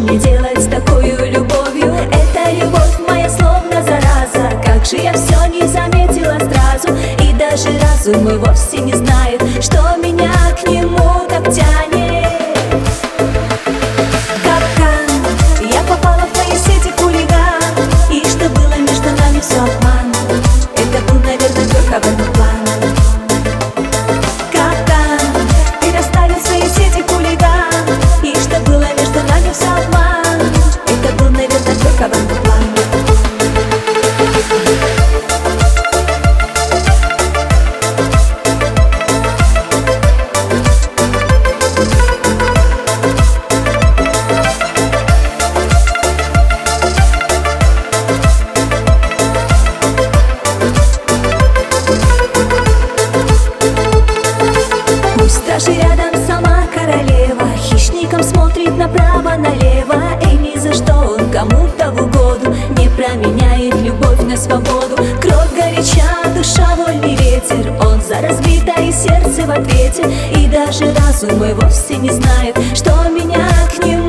мне делать с такой любовью? Эта любовь моя словно зараза. Как же я все не заметила сразу, и даже разум мой вовсе не знает, что меня к нему так тянет. Капкан, я попала в твои сети, хулиган, и что было между нами все обман. Это был, наверное, твой коварный план. Капкан, ты расставил свои сети, хулиган, и что было между нами все обман. Это был, наверное, твой коварный план. Даже рядом сама королева хищником смотрит направо-налево, и ни за что он кому-то в угоду не променяет любовь на свободу. Кровь горяча, душа вольный ветер, он за разбитое сердце в ответе, и даже разум мой вовсе не знает, что меня к нему